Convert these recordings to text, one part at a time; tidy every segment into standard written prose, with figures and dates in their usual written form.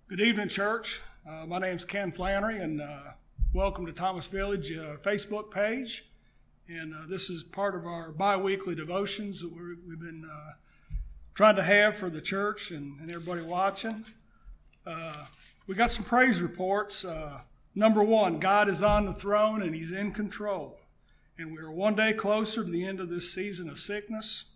Good evening, church. My name's Ken Flannery, and welcome to Thomas Village Facebook page. And this is part of our bi-weekly devotions that we've been trying to have for the church and everybody watching. We got some praise reports. Number one, God is on the throne and He's in control. And we are one day closer to the end of this season of sickness.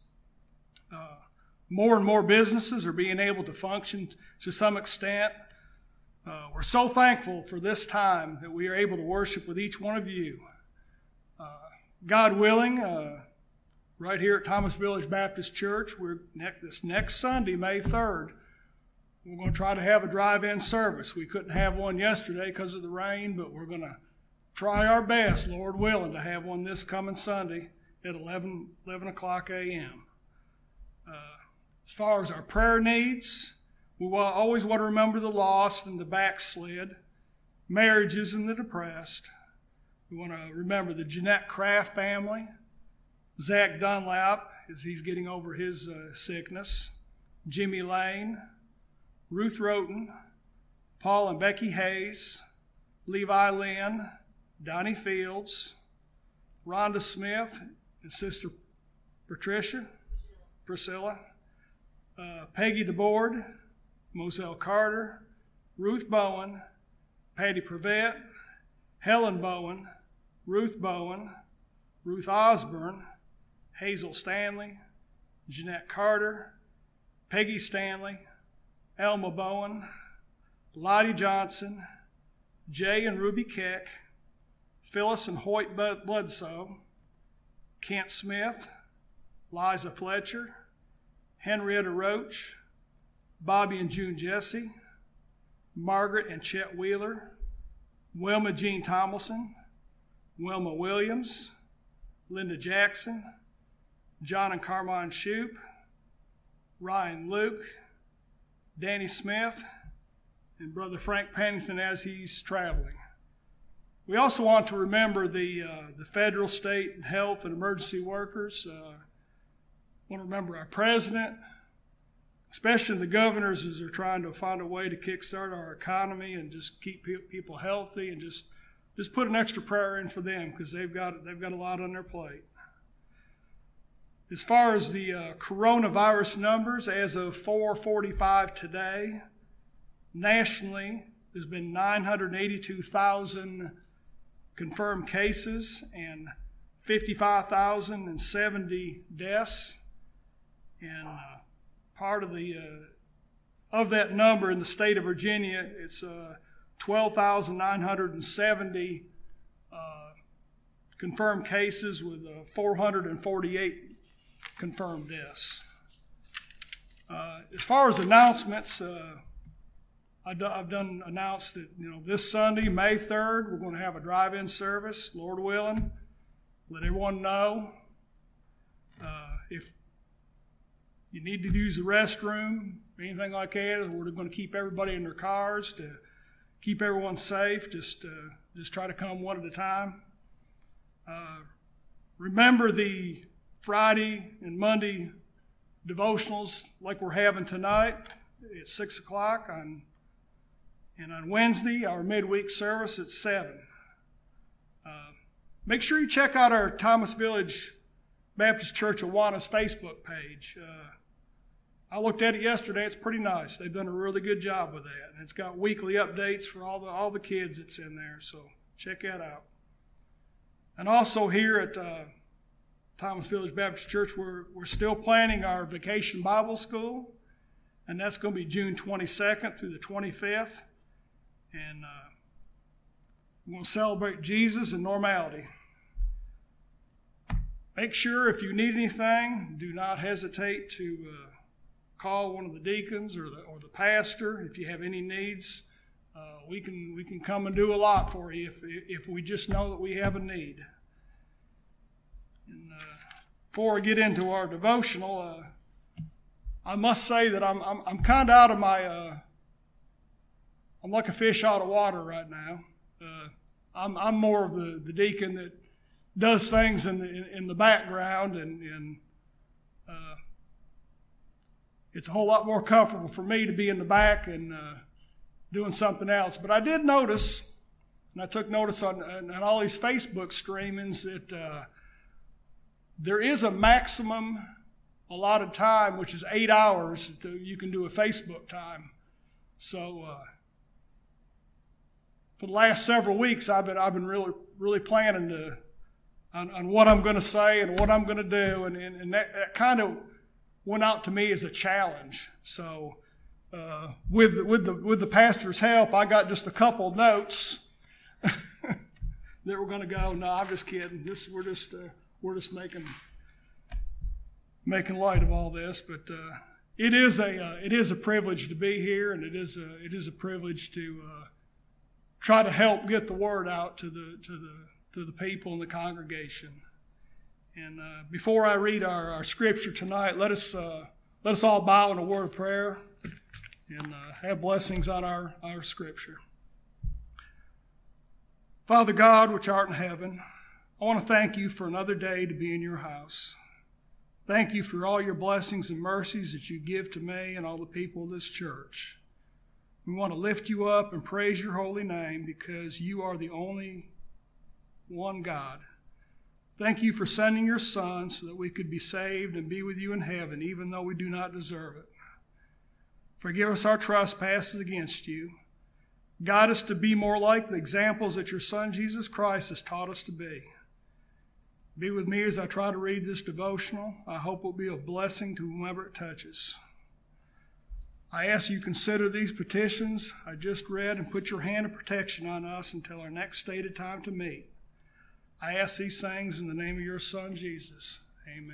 More and more businesses are being able to function to some extent. We're so thankful for this time that we are able to worship with each one of you. God willing, right here at Thomas Village Baptist Church, this next Sunday, May 3rd, we're going to try to have a drive-in service. We couldn't have one yesterday because of the rain, but we're going to try our best, Lord willing, to have one this coming Sunday at 11 o'clock a.m. As far as our prayer needs, we always want to remember the lost and the backslid, marriages and the depressed. We want to remember the Jeanette Kraft family, Zach Dunlap as he's getting over his sickness, Jimmy Lane, Ruth Roten, Paul and Becky Hayes, Levi Lynn, Donnie Fields, Rhonda Smith and Sister Priscilla, Peggy DeBoard, Moselle Carter, Ruth Bowen, Patty Prevette, Helen Bowen, Ruth Osborne, Hazel Stanley, Jeanette Carter, Peggy Stanley, Elma Bowen, Lottie Johnson, Jay and Ruby Keck, Phyllis and Hoyt Bledsoe, Kent Smith, Liza Fletcher, Henrietta Roach, Bobby and June Jesse, Margaret and Chet Wheeler, Wilma Jean Tomlinson, Wilma Williams, Linda Jackson, John and Carmine Shoup, Ryan Luke, Danny Smith, and Brother Frank Pennington as he's traveling. We also want to remember the federal, state, and health and emergency workers. Want to remember our president, especially the governors as they're trying to find a way to kickstart our economy and just keep people healthy, and just put an extra prayer in for them because they've got a lot on their plate. As far as the coronavirus numbers, as of 4:45 today, nationally there's been 982,000 confirmed cases and 55,070 deaths. And part of that number in the state of Virginia, it's 12,970 confirmed cases with 448 confirmed deaths. As far as announcements, I've announced that this Sunday, May 3rd, we're going to have a drive-in service, Lord willing. Let everyone know. If you need to use the restroom, anything like that, we're going to keep everybody in their cars to keep everyone safe. Just try to come one at a time. Remember the Friday and Monday devotionals like we're having tonight at 6 o'clock, and on Wednesday, our midweek service at 7. Make sure you check out our Thomas Village Baptist Church Awana's Facebook page. I looked at it yesterday. It's pretty nice. They've done a really good job with that. And it's got weekly updates for all the kids that's in there. So check that out. And also here at Thomas Village Baptist Church, we're still planning our Vacation Bible School. And that's going to be June 22nd through the 25th. And we're going to celebrate Jesus and normality. Make sure if you need anything, do not hesitate to call one of the deacons or the pastor if you have any needs. We can come and do a lot for you if we just know that we have a need. And before I get into our devotional, I must say that I'm kind of out of my. I'm like a fish out of water right now. I'm more of the deacon that does things in the background, and it's a whole lot more comfortable for me to be in the back and doing something else. But I did notice, and I took notice on all these Facebook streamings, that there is a maximum allotted time, which is 8 hours that you can do a Facebook time. So for the last several weeks, I've been really planning on what I'm going to say and what I'm going to do, and that kind of went out to me as a challenge. So with the pastor's help, I got just a couple of notes that we're going to go. No, I'm just kidding. We're just making light of all this, but it is a privilege to be here, and it is a privilege to try to help get the word out to the people in the congregation. And before I read our scripture tonight, let us all bow in a word of prayer and have blessings on our scripture. Father God, which art in heaven, I want to thank you for another day to be in your house. Thank you for all your blessings and mercies that you give to me and all the people of this church. We want to lift you up and praise your holy name because you are the only one God. Thank you for sending your Son so that we could be saved and be with you in heaven, even though we do not deserve it. Forgive us our trespasses against you. Guide us to be more like the examples that your Son Jesus Christ has taught us to be. Be with me as I try to read this devotional. I hope it will be a blessing to whomever it touches. I ask you consider these petitions I just read and put your hand of protection on us until our next stated time to meet. I ask these things in the name of your Son, Jesus. Amen.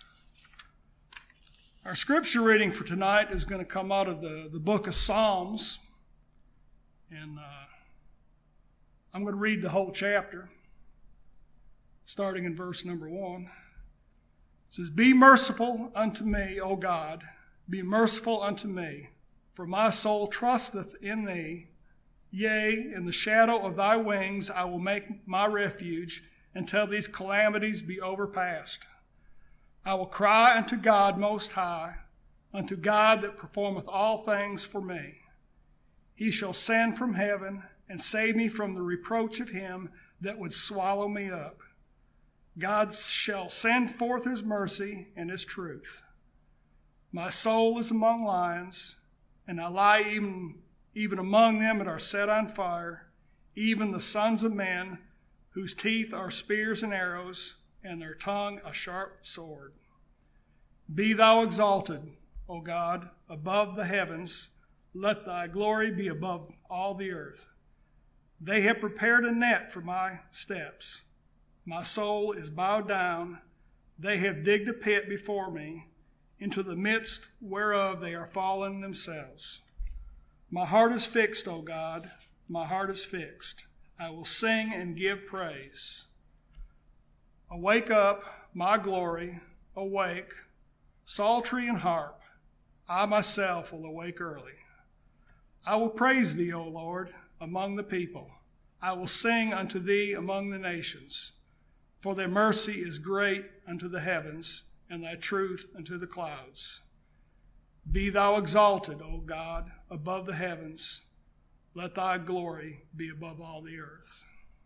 Our scripture reading for tonight is going to come out of the book of Psalms. And I'm going to read the whole chapter, starting in verse number 1. It says, Be merciful unto me, O God, be merciful unto me, for my soul trusteth in thee. Yea, in the shadow of thy wings I will make my refuge, until these calamities be overpast. I will cry unto God most high, unto God that performeth all things for me. He shall send from heaven and save me from the reproach of him that would swallow me up. God shall send forth his mercy and his truth. My soul is among lions, and I lie even among them that are set on fire, even the sons of men, whose teeth are spears and arrows, and their tongue a sharp sword. Be thou exalted, O God, above the heavens. Let thy glory be above all the earth. They have prepared a net for my steps. My soul is bowed down. They have digged a pit before me, into the midst whereof they are fallen themselves. My heart is fixed, O God, my heart is fixed. I will sing and give praise. Awake up, my glory, awake, psaltery and harp. I myself will awake early. I will praise thee, O Lord, among the people. I will sing unto thee among the nations. For thy mercy is great unto the heavens, and thy truth unto the clouds. Be thou exalted, O God, above the heavens. Let thy glory be above all the earth.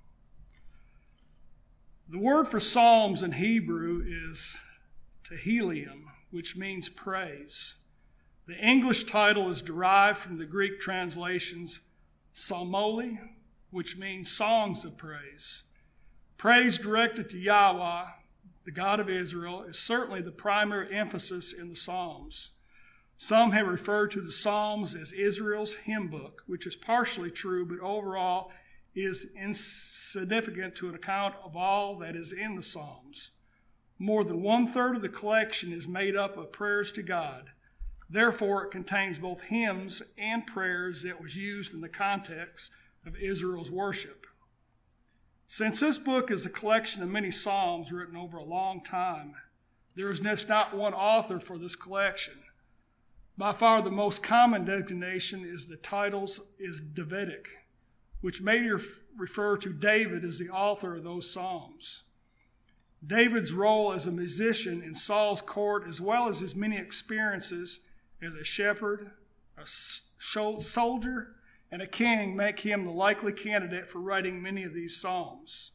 The word for psalms in Hebrew is Tehillim, which means praise. The English title is derived from the Greek translations psalmoli, which means songs of praise. Praise directed to Yahweh, the God of Israel, is certainly the primary emphasis in the Psalms. Some have referred to the Psalms as Israel's hymn book, which is partially true, but overall is insignificant to an account of all that is in the Psalms. More than 1/3 of the collection is made up of prayers to God. Therefore, it contains both hymns and prayers that was used in the context of Israel's worship. Since this book is a collection of many psalms written over a long time, there is just not one author for this collection. By far the most common designation is the titles is Davidic, which may refer to David as the author of those psalms. David's role as a musician in Saul's court, as well as his many experiences as a shepherd, a soldier, and a king make him the likely candidate for writing many of these psalms.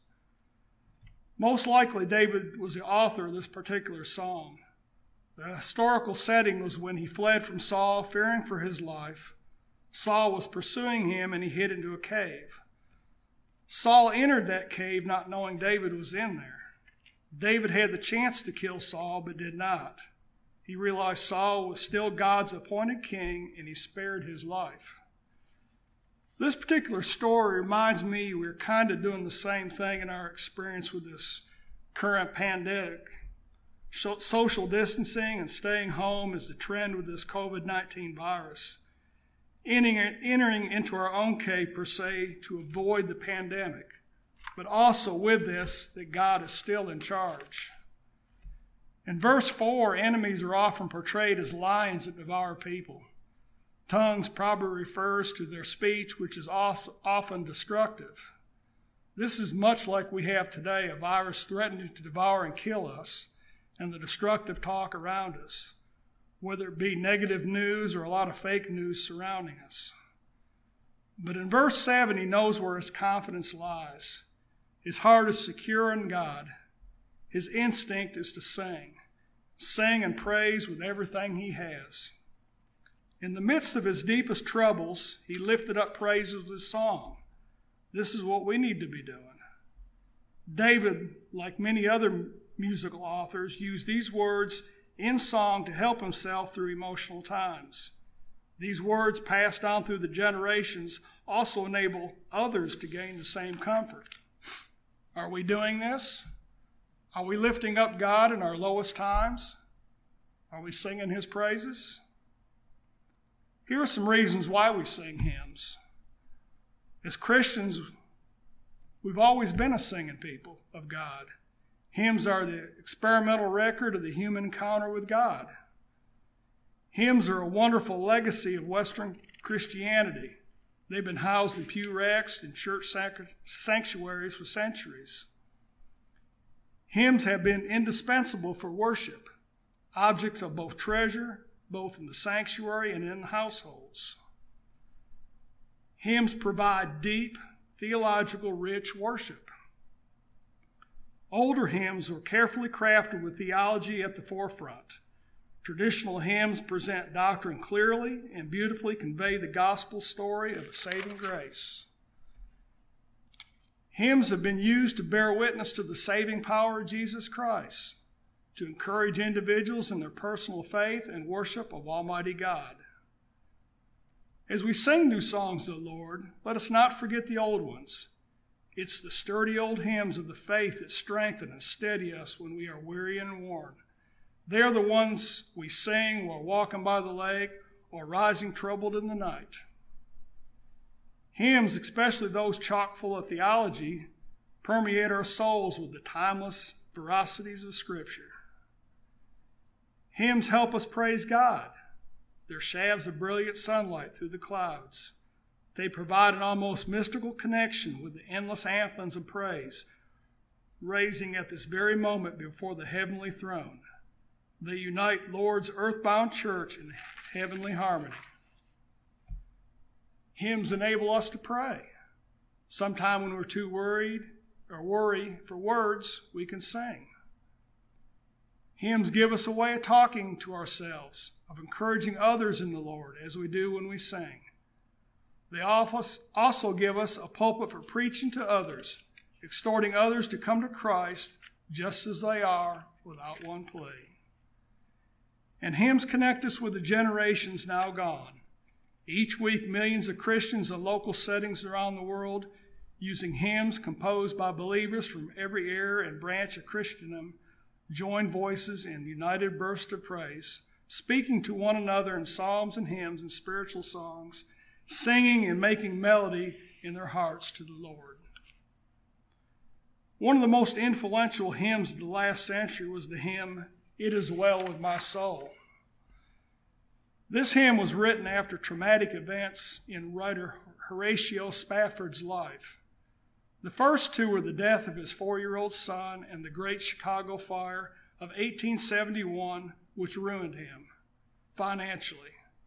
Most likely, David was the author of this particular psalm. The historical setting was when he fled from Saul, fearing for his life. Saul was pursuing him, and he hid into a cave. Saul entered that cave not knowing David was in there. David had the chance to kill Saul, but did not. He realized Saul was still God's appointed king, and he spared his life. This particular story reminds me we're kind of doing the same thing in our experience with this current pandemic. Social distancing and staying home is the trend with this COVID-19 virus. Entering into our own cave, per se, to avoid the pandemic, but also with this, that God is still in charge. In verse 4, enemies are often portrayed as lions that devour people. Tongues probably refers to their speech, which is often destructive. This is much like we have today, a virus threatening to devour and kill us, and the destructive talk around us, whether it be negative news or a lot of fake news surrounding us. But in verse 7, he knows where his confidence lies. His heart is secure in God. His instinct is to sing and praise with everything he has. In the midst of his deepest troubles, he lifted up praises with song. This is what we need to be doing. David, like many other musical authors, used these words in song to help himself through emotional times. These words passed down through the generations also enable others to gain the same comfort. Are we doing this? Are we lifting up God in our lowest times? Are we singing his praises? Here are some reasons why we sing hymns. As Christians, we've always been a singing people of God. Hymns are the experimental record of the human encounter with God. Hymns are a wonderful legacy of Western Christianity. They've been housed in pew racks and church sanctuaries for centuries. Hymns have been indispensable for worship, objects of both treasure, both in the sanctuary and in the households. Hymns provide deep, theological, rich worship. Older hymns were carefully crafted with theology at the forefront. Traditional hymns present doctrine clearly and beautifully convey the gospel story of a saving grace. Hymns have been used to bear witness to the saving power of Jesus Christ, to encourage individuals in their personal faith and worship of Almighty God. As we sing new songs of the Lord, let us not forget the old ones. It's the sturdy old hymns of the faith that strengthen and steady us when we are weary and worn. They're the ones we sing while walking by the lake or rising troubled in the night. Hymns, especially those chock full of theology, permeate our souls with the timeless veracities of Scripture. Hymns help us praise God. They're shafts of brilliant sunlight through the clouds. They provide an almost mystical connection with the endless anthems of praise, raising at this very moment before the heavenly throne. They unite Lord's earthbound church in heavenly harmony. Hymns enable us to pray. Sometime when we're too worried or worry for words, we can sing. Hymns give us a way of talking to ourselves, of encouraging others in the Lord as we do when we sing. They also give us a pulpit for preaching to others, exhorting others to come to Christ just as they are without one plea. And hymns connect us with the generations now gone. Each week, millions of Christians in local settings around the world, using hymns composed by believers from every era and branch of Christendom, join voices in united bursts of praise, speaking to one another in psalms and hymns and spiritual songs, singing and making melody in their hearts to the Lord. One of the most influential hymns of the last century was the hymn, "It Is Well With My Soul." This hymn was written after traumatic events in writer Horatio Spafford's life. The first two were the death of his 4-year-old son and the Great Chicago Fire of 1871, which ruined him financially.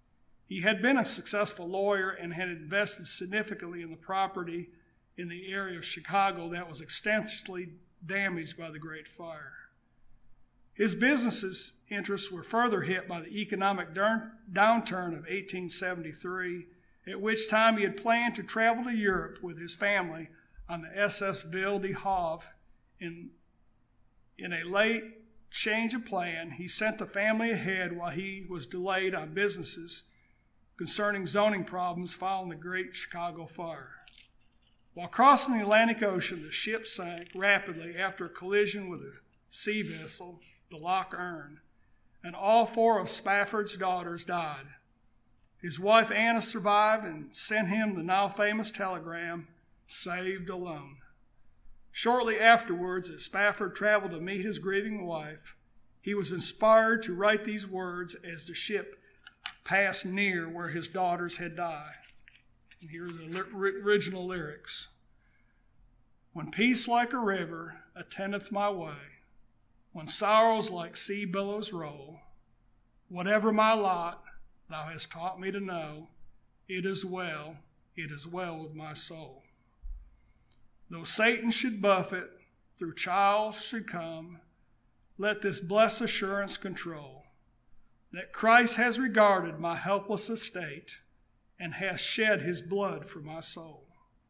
He had been a successful lawyer and had invested significantly in the property in the area of Chicago that was extensively damaged by the Great Fire. His business's interests were further hit by the economic downturn of 1873, at which time he had planned to travel to Europe with his family on the SS Ville de Havre. In a late change of plan, he sent the family ahead while he was delayed on businesses concerning zoning problems following the Great Chicago Fire. While crossing the Atlantic Ocean, the ship sank rapidly after a collision with a sea vessel, the Loch Earn, and all 4 of Spafford's daughters died. His wife Anna survived and sent him the now famous telegram, "Saved alone." Shortly afterwards, as Spafford traveled to meet his grieving wife, he was inspired to write these words as the ship passed near where his daughters had died. And here's the original lyrics. When peace like a river attendeth my way, when sorrows like sea billows roll, whatever my lot, thou hast taught me to know, it is well with my soul. Though Satan should buffet, through trials should come, let this blessed assurance control, that Christ has regarded my helpless estate, and hath shed his blood for my soul.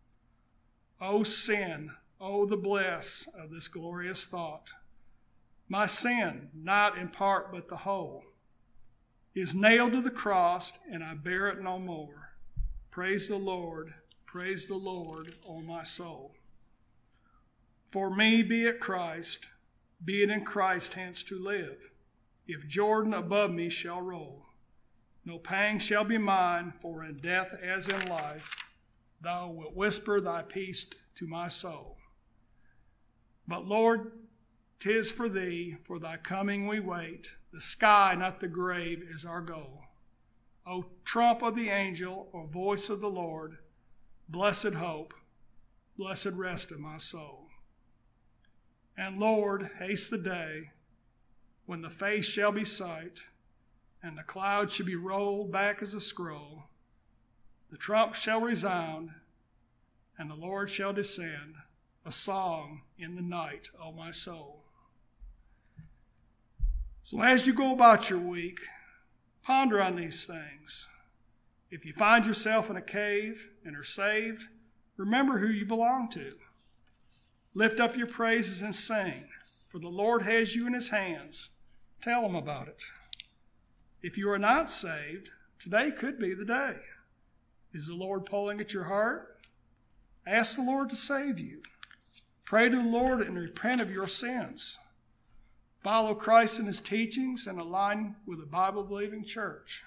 O sin, O the bliss of this glorious thought, my sin, not in part but the whole, is nailed to the cross, and I bear it no more. Praise the Lord, O my soul. For me be it Christ, be it in Christ hence to live. If Jordan above me shall roll, no pang shall be mine, for in death as in life, thou wilt whisper thy peace to my soul. But Lord, 'tis for thee, for thy coming we wait. The sky, not the grave, is our goal. O trump of the angel, O voice of the Lord, blessed hope, blessed rest of my soul. And Lord, haste the day when the face shall be sight, and the cloud shall be rolled back as a scroll. The trump shall resound, and the Lord shall descend, a song in the night, O my soul. So as you go about your week, ponder on these things. If you find yourself in a cave and are saved, remember who you belong to. Lift up your praises and sing, for the Lord has you in his hands. Tell him about it. If you are not saved, today could be the day. Is the Lord pulling at your heart? Ask the Lord to save you. Pray to the Lord and repent of your sins. Follow Christ in his teachings and align with a Bible-believing church.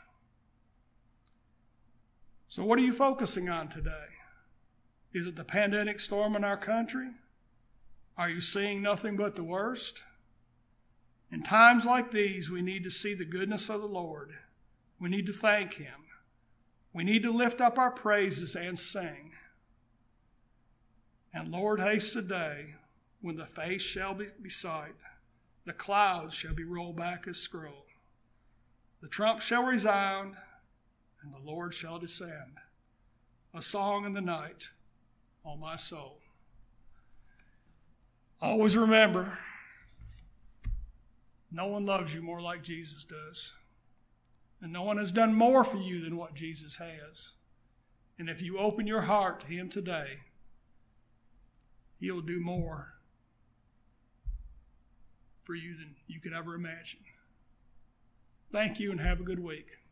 So what are you focusing on today? Is it the pandemic storm in our country? Are you seeing nothing but the worst? In times like these, we need to see the goodness of the Lord. We need to thank him. We need to lift up our praises and sing. And Lord, haste the day when the face shall be sight, the clouds shall be rolled back as scroll. The trump shall resound, and the Lord shall descend. A song in the night, O my soul. Always remember, no one loves you more like Jesus does. And no one has done more for you than what Jesus has. And if you open your heart to him today, he'll do more for you than you could ever imagine. Thank you and have a good week.